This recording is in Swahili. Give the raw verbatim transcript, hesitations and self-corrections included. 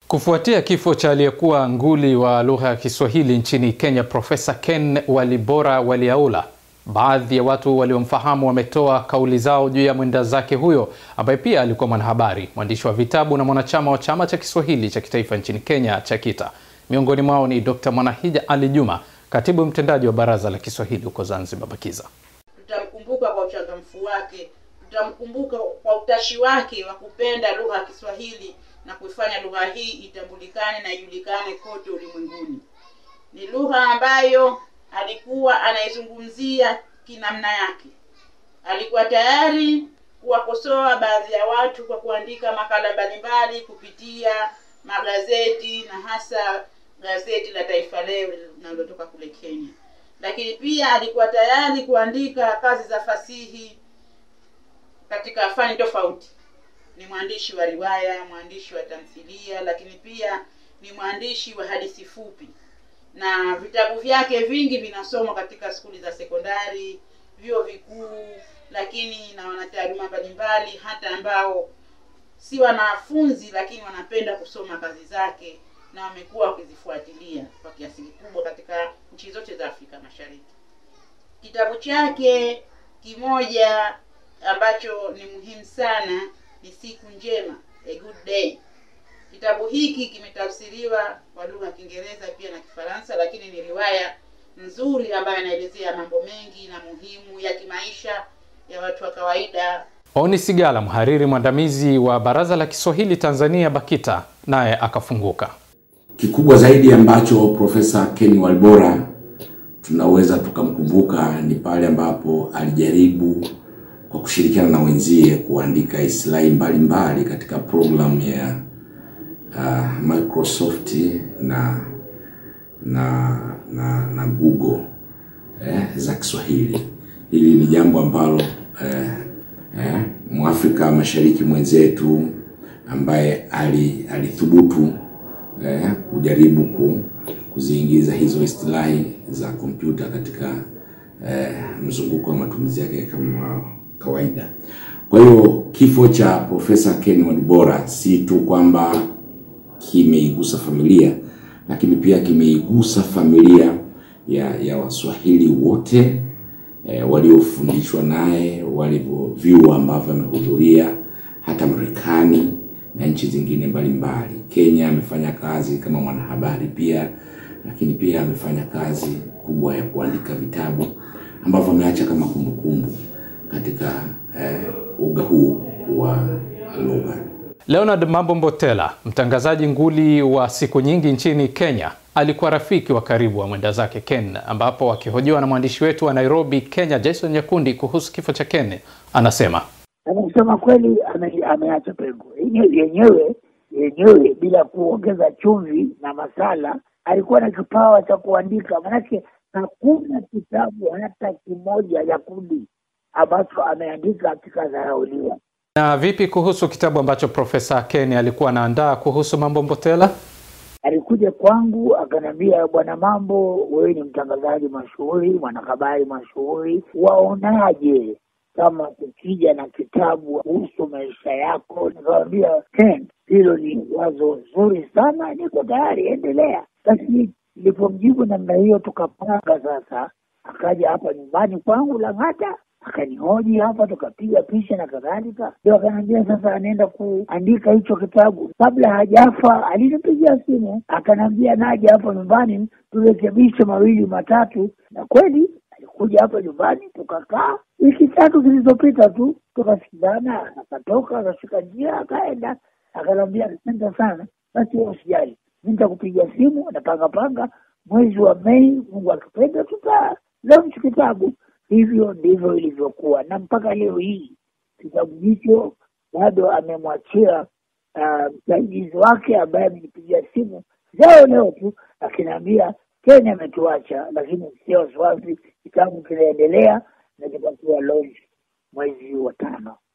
Kufuatia kifo cha aliyekuwa nguli wa lugha ya Kiswahili nchini Kenya, Profesa Ken Walibora Waliaula, baadhi ya watu waliomfahamu wametoa kauli zao juu ya mwenda zake huyo ambaye pia alikuwa mwanahabari, mwandishi wa vitabu na mwanachama wa chama cha Kiswahili cha kitaifa nchini Kenya, CHAKITA. Miongoni mwao ni Doctor Mwanahija Ali Juma, katibu mtendaji wa Baraza la Kiswahili huko Zanzibar BAKIZA. Tutamkumbuka kwa uchangamfu wake, tutamkumbuka kwa utashi wake wa kupenda lugha ya Kiswahili na kuifanya lugha hii itambulikane na ijulikane kote ulimwenguni. Ni lugha ambayo alikuwa anaizungumzia kinamna yake. Alikuwa tayari kuwakosoa baadhi ya watu kwa kuandika makala mbalimbali kupitia magazeti na hasa gazeti la Taifa Leo linalotoka kule Kenya. Lakini pia alikuwa tayari kuandika kazi za fasihi katika fani tofauti. Ni mwandishi wa riwaya, mwandishi wa tamthilia, lakini pia ni mwandishi wa hadithi fupi. Na vitabu vyake vingi vinasomwa katika skuli za sekondari, vyuo vikuu, lakini na wanataaluma mbalimbali hata ambao si wanafunzi lakini wanapenda kusoma kazi zake na wamekuwa wakizifuatilia kwa kiasi kikubwa katika nchi zote za Afrika Mashariki. Kitabu chake kimoja ambacho ni muhimu sana ni Siku Njema, A Good Day. Kitabu hiki kimetafsiriwa kwa lugha ya Kiingereza pia na Kifaransa, lakini ni riwaya nzuri ambayo inaelezea mambo mengi na muhimu ya kimaisha ya watu wa kawaida. Oni Sigala, mhariri mwandamizi wa Baraza la Kiswahili Tanzania BAKITA, naye akafunguka. Kikubwa zaidi ambacho Profesa Ken Walibora tunaweza tukamkumbuka ni pale ambapo alijaribu kwa kushirikiana na wenzie kuandika islahi mbalimbali katika program ya uh, Microsoft na na na, na Google eh, za Kiswahili. Hili ni jambo ambalo eh, eh, Mwafrika Mashariki mwenzetu ambaye alithubutu eh, kujaribu ku, kuziingiza hizo istilahi za kompyuta katika eh, mzunguko wa matumizi yake kama kawaida. Kwa hiyo kifo cha Profesa Ken Walibora si tu kwamba kimeigusa familia, lakini pia kimeigusa familia ya ya Waswahili wote e, waliofundishwa naye, walivyovyuo ambavyo amehudhuria hata Marekani na nchi zingine mbalimbali. Kenya amefanya kazi kama mwanahabari pia, lakini pia amefanya kazi kubwa ya kuandika vitabu ambavyo ameacha kama kumbukumbu katika eh, uga huu wa lugha. Leonard Mambo Mbotela, mtangazaji nguli wa siku nyingi nchini Kenya, alikuwa rafiki wa karibu wa mwenda zake Ken, ambapo akihojiwa na mwandishi wetu wa Nairobi, Kenya, Jason Nyakundi kuhusu kifo cha Ken, anasema. Anasema kweli ameacha pengo. Yenyewe yenyewe bila kuongeza chumvi na masala, alikuwa na kipawa cha kuandika. Manake hakuna kitabu hata kimoja ya kundi ambacho ameandika kikadharauliwa. Na vipi kuhusu kitabu ambacho Profesa Ken alikuwa anaandaa kuhusu Mambo Mbotela? Alikuja kwangu akanambia, bwana Mambo, wewe ni mtangazaji mashuhuri, mwanahabari mashuhuri, waonaje kama ukija na kitabu kuhusu maisha yako? Nikamwambia, Ken, hilo ni wazo zuri sana, niko tayari, endelea. Basi nilipomjibu namna hiyo tukapanga sasa, akaja hapa nyumbani kwangu Lang'ata, akanihoji hapa, tukapiga picha na kadhalika. Ndio akaniambia sasa anaenda kuandika hicho kitabu. Kabla hajafa alinipigia simu akaniambia naje hapa nyumbani turekebishe mawili matatu, na kweli alikuja hapa nyumbani, tukakaa wiki tatu zilizopita tu, tukasikizana, akatoka akashika njia akaenda, akaniambia asante sana, basi usijali, mimi nitakupigia simu, napanga panga mwezi wa Mei, Mungu akipenda tuta launch kitabu. Hivyo ndivyo ilivyokuwa, na mpaka leo hii kitabu hicho bado amemwachia msaidizi uh, wake ambaye amenipigia simu leo leo tu akiniambia, Kenya ametuacha, lakini sio wasiwasi, kitabu kinaendelea na kitakuwa launch mwezi wa tano.